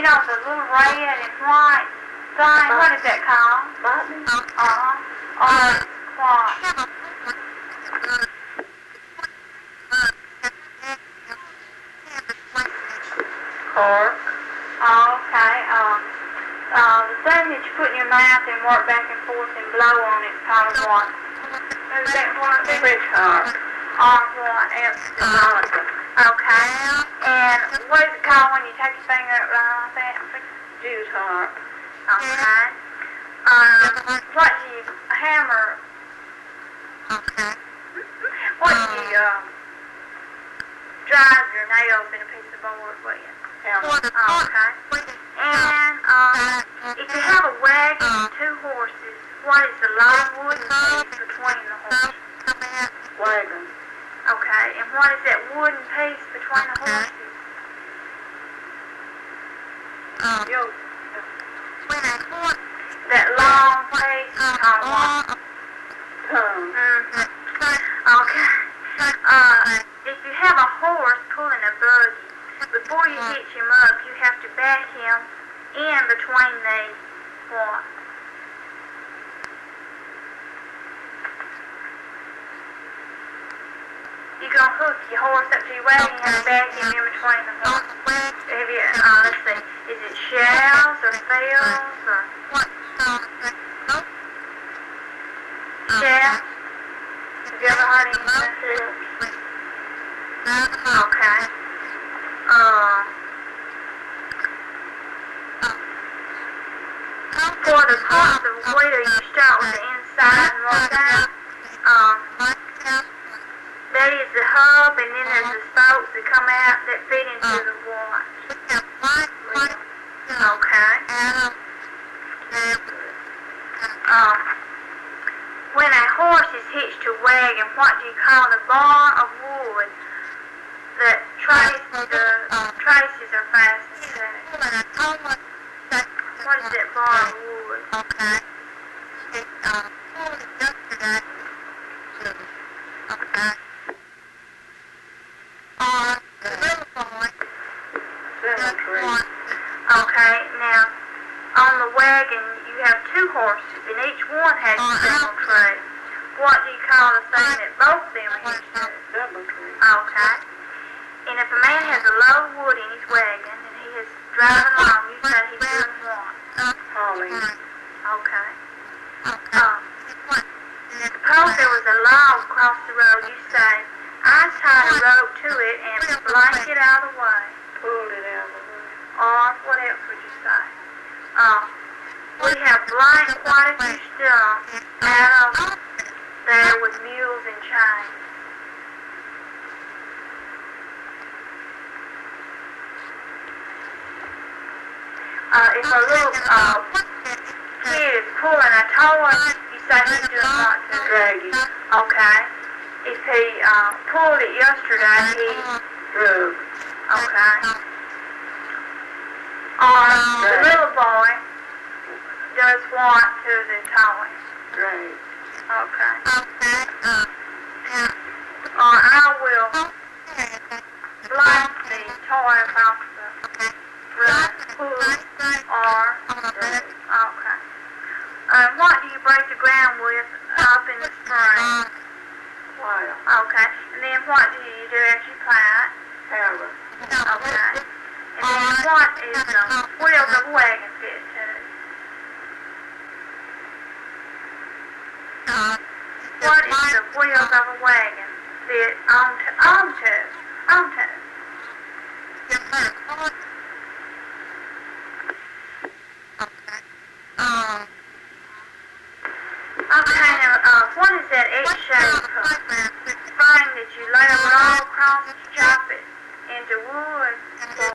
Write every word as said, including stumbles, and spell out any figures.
know, the little red and white thing, what is that called? Button? Uh-huh. Or what? Cork. Oh, okay. Um, uh, the thing that you put in your mouth and work back and forth and blow on it's called what? Is that what? Fish harp. Or what else? Harmonica. Okay. And what is it called when you take your finger up like that? Jew's harp. Okay. Um, what do you hammer? Okay. What do you uh, drive your nails in a piece of board with? Hammer. Okay. And um, if you have a wagon and two horses, what is the long wooden piece between the horses? Wagon. Okay. And what is that wooden piece between the horses? Yoke. That long piece is called what? Tongue. Mm-hmm. Okay. Uh, if you have a horse pulling a buggy, before you hitch him up, you have to back him in between the what? You gonna hook your horse up to your wagon and back him in between the horse. Have you, uh, let's see, is it shells or fields or shells? Have you ever heard anything? Okay. Uh, for the parts of wheel, you start with the inside and work out. Um, that is the hub, and then there's the spokes that come out that fit into the watch. Okay. Um, when a horse is hitched to a wagon, what do you call the bar of wood that trace the traces are fastened to? What is that bar of wood? Okay. It, uh, yesterday. Okay. Or the little boy. Cemetery. Okay, now on the wagon you have two horses and each one has a single tree. What do you call the thing that both them are hitched to? Cemetery. Okay. And if a man has a load of wood in his wagon and he is driving along, you say he's doing what? Hauling. Okay. Um, suppose there was a log across the road, you say, I tied a rope to it and blanked it out of the way. Pulled it out of the way. Or what else would you say? Um, we have blanked quite a few stumps out of there with mules and chains. Uh, if a little uh, kid is pulling a toy, you say he's doing what to Draggy. Okay. If he uh, pulled it yesterday, he Drug. okay. Or the little boy does what to the toy? Drag. Okay. Okay. Uh, yeah. Or I will blank the toy off the room, pull, or Drag. okay. And what do you break the ground with up in the spring? Wire. Okay. And then what do you do after you plant? Hammer. Okay. And then what is the wheels of a wagon fit to? What is the wheels of a wagon fit onto? Onto? Onto? Um, Okay, now, uh, what is that egg-shaped thing that you lay all across and chop it into wood?